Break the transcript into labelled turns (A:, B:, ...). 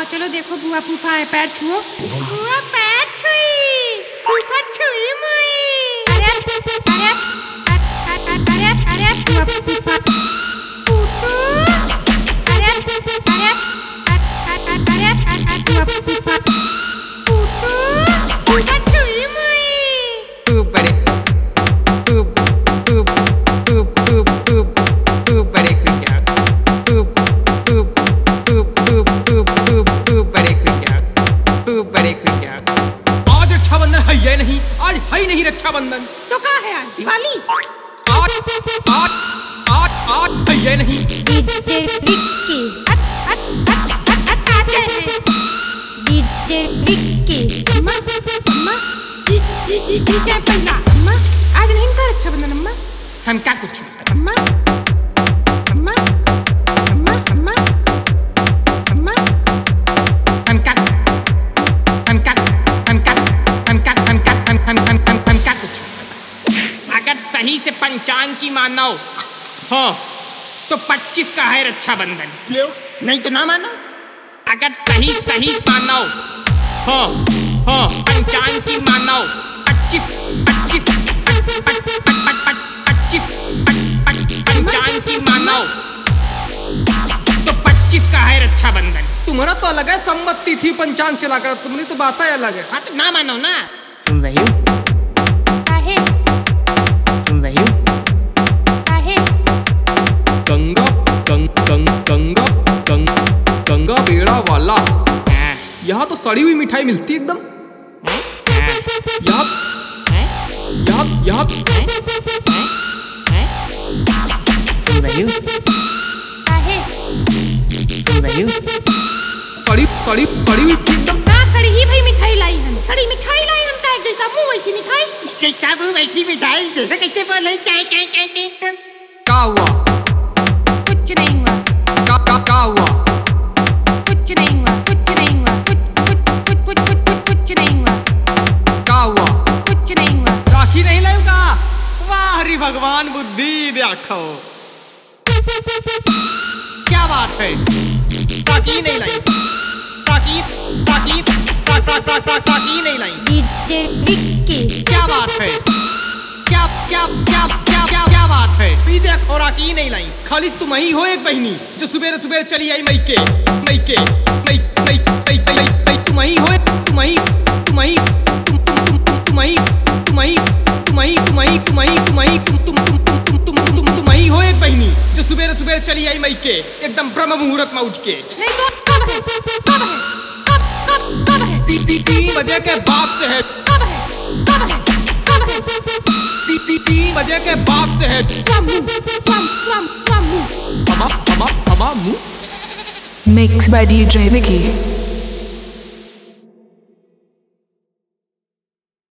A: चलो देखो बुआ फूफा है, पैर छुओ। बुआ पैर छुई, फूफा छुई मुई। अरे अरे अरे अरे बुआ फूफा फूफू। अरे अरे अरे बुआ फूफा फूफू, फूफा छुई मुई।
B: बड़े बड़े खुंजा बड़े खुंजा। आज रक्षाबंधन है या नहीं? आज है ही नहीं रक्षाबंधन
A: तो कहाँ है आज दिवाली?
B: आज आज आज आज है या नहीं?
A: डीजे विक्की आते हैं। डीजे विक्की अम्मा अम्मा डीजे पन्ना अम्मा आज नहीं कर रक्षाबंधन अम्मा।
B: हम क्या कुछ
A: अम्मा अम्मा अम्मा अम्मा अम्मा
B: हम क्या कुछ अगर सही से पंचांग की मानो हाँ तो 25 का है रक्षाबंधन।
C: नहीं तो ना मानो।
B: अगर सही मानो हाँ हाँ पंचांग की मानो 25 पंचांग की मानो तो 25 का है रक्षाबंधन।
D: तुम्हारा तो अलग है, सम्मति थी पंचांग चला कर, तुम्हारी तो बात ही अलग है।
B: हाँ तो ना मानो ना।
C: सुन रही हो?
A: काहे
C: सुन रही हो?
A: काहे
B: गंगा गंगा गंगा बेड़ा वाला यहाँ तो सड़ी हुई मिठाई मिलती है एकदम। यहाँ
C: सुन रही हो?
A: काहे
C: सुन रही हो?
B: सड़ी हुई एकदम।
A: ना सड़ी ही भाई मिठाई लाई हम, सड़ी मिठाई लाई हम का जैसा मुंह वैसी मिठाई।
C: कैसा वो वैसी मिठाई जैसे कैसे बोले?
B: क्या हुआ?
A: कुछ नहीं हुआ,
B: क्या हुआ?
A: कुछ नहीं हुआ, कुछ नहीं हुआ, कुछ नहीं हुआ,
B: क्या हुआ?
A: कुछ नहीं हुआ।
D: राखी नहीं लाऊंगा। वाह हरि भगवान बुद्धि देखो, क्या बात है।
C: राखी नहीं लाई, राखी नहीं लाई।
A: डीजे विक्की
D: क्या बात है, क्या बात है।
C: तू देखो राखी नहीं लाई।
B: खाली तुम ही हो एक बहनी जो सुबह सुबह चली आई मई के तुम ही हो, एक बहनी जो सुबह सुबह चली आई मई के एकदम ब्रह्म मुहूर्त में उठ के।
A: नहीं तो कब है, कब है, कब है,
B: 3 बजे के बाद से है,
A: कब है, कब है, कब है।
B: 3 बजे के बाद से है।
A: मुंह
B: हमा मुंह।
E: Mixed by DJ Vicky.